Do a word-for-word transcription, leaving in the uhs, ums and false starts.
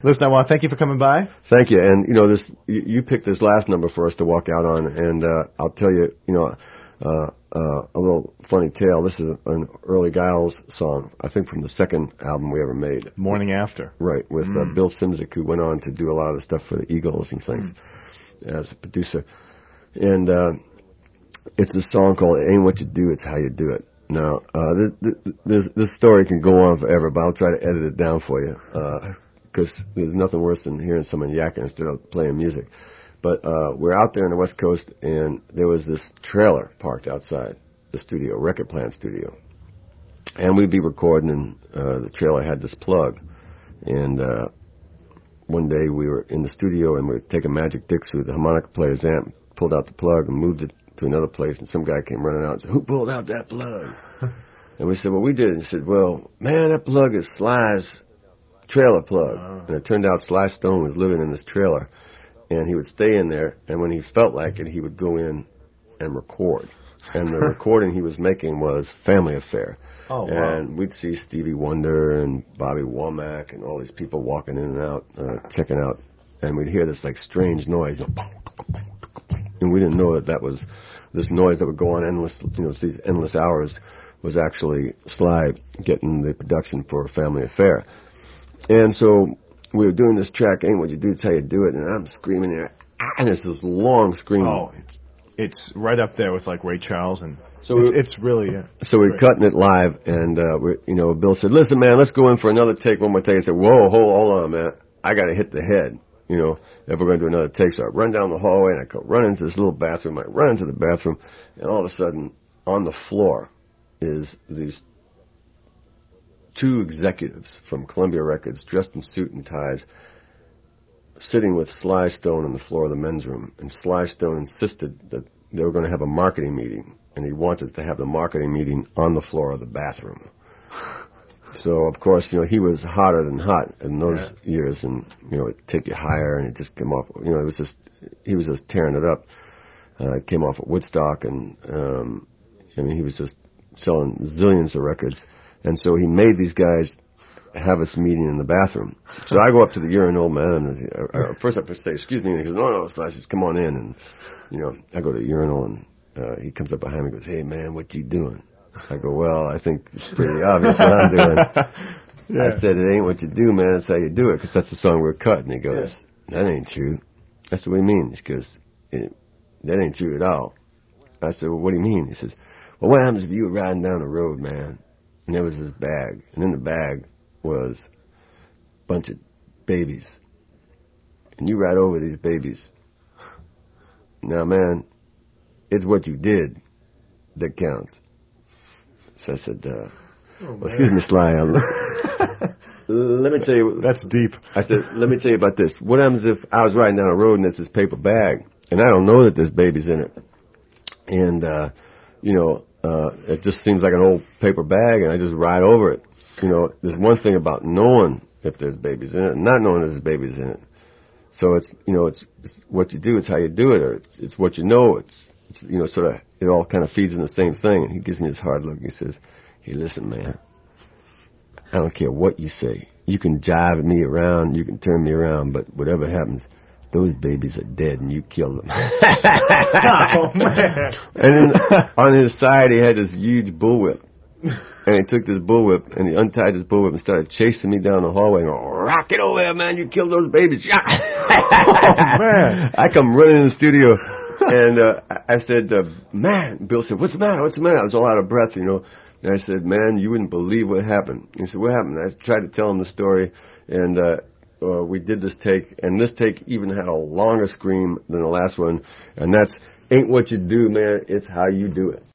Listen, I want to thank you for coming by. Thank you. And, you know, this, you, you picked this last number for us to walk out on, and, uh, I'll tell you, you know, uh, uh, a little funny tale. This is an early Giles song, I think from the second album we ever made. Morning After. Right, with mm. uh, Bill Simzik, who went on to do a lot of the stuff for the Eagles and things mm. as a producer. And, uh, it's a song called It Ain't What You Do, It's How You Do It. Now, uh, this, this, this story can go on forever, but I'll try to edit it down for you. Uh, because there's nothing worse than hearing someone yakking instead of playing music. But uh we're out there on the West Coast, and there was this trailer parked outside the studio, Record Plant Studio. And we'd be recording, and uh the trailer had this plug. And uh one day we were in the studio, and we were taking Magic Dicks with the harmonica player's amp, pulled out the plug and moved it to another place, and some guy came running out and said, "Who pulled out that plug?" And we said, "Well, we did." And he said, "Well, man, that plug is Sly's trailer plug." Oh. And it turned out Sly Stone was living in this trailer, and he would stay in there, and when he felt like it, he would go in and record. And the recording he was making was Family Affair. Oh, wow. And we'd see Stevie Wonder and Bobby Womack and all these people walking in and out, uh, checking out, and we'd hear this like strange noise, you know, and we didn't know that that was this noise that would go on endless, you know, these endless hours was actually Sly getting the production for Family Affair. And so we were doing this track, Ain't What You Do, It's How You Do It, and I'm screaming there, and it's this long scream. Oh, it's, it's right up there with like Ray Charles, and so it's, we, it's really, yeah. So we're cutting it live, and, uh, we, you know, Bill said, "Listen, man, let's go in for another take, one more take." I said, "Whoa, hold, hold on, man. I gotta hit the head, you know, if we're gonna do another take." So I run down the hallway, and I go run into this little bathroom. I run into the bathroom, and all of a sudden, on the floor is these two executives from Columbia Records, dressed in suit and ties, sitting with Sly Stone on the floor of the men's room. And Sly Stone insisted that they were going to have a marketing meeting, and he wanted to have the marketing meeting on the floor of the bathroom. So, of course, you know, he was hotter than hot in those yeah. years, and, you know, it'd take you higher, and it just came off, you know, it was just, he was just tearing it up. Uh, it came off at Woodstock, and, um, I mean, he was just selling zillions of records. And so he made these guys have this meeting in the bathroom. So I go up to the urinal, man, and uh, first I say, "Excuse me," and he goes, "No, no," so I says, "Come on in." And, you know, I go to the urinal, and uh, he comes up behind me and goes, "Hey, man, what you doing?" I go, "Well, I think it's pretty obvious what I'm doing." Yeah. I said, "It ain't what you do, man, it's how you do it," because that's the song we're cutting. And he goes, "That ain't true." I said, "What do you mean?" He goes, "That ain't true at all." I said, "Well, what do you mean?" He says, "Well, what happens if you were riding down the road, man, and there was this bag, and in the bag was a bunch of babies, and you ride over these babies. Now, man, it's what you did that counts." So I said, uh, oh, well, excuse me, Sly, let me tell you. That's deep. I said, let me tell you about this. What happens if I was riding down a road and there's this paper bag, and I don't know that there's babies in it, and, uh, you know, Uh, it just seems like an old paper bag, and I just ride over it. You know, there's one thing about knowing if there's babies in it and not knowing there's babies in it. So it's, you know, it's, it's what you do, it's how you do it, or it's, it's what you know. It's, it's, you know, sort of, it all kind of feeds in the same thing. And he gives me this hard look. He says, "Hey, listen, man, I don't care what you say. You can jive me around, you can turn me around, but whatever happens, those babies are dead, and you killed them." Oh, man. And then on his side, he had this huge bullwhip. And he took this bullwhip, and he untied his bullwhip and started chasing me down the hallway. And go, "Rock it over there, man. You killed those babies." Oh, man. I come running in the studio, and uh, I said, uh, "Man," Bill said, "What's the matter? What's the matter?" I was all out of breath, you know. And I said, "Man, you wouldn't believe what happened." He said, "What happened?" I tried to tell him the story, and uh, uh, we did this take, and this take even had a longer scream than the last one, and that's, "Ain't what you do, man, it's how you do it."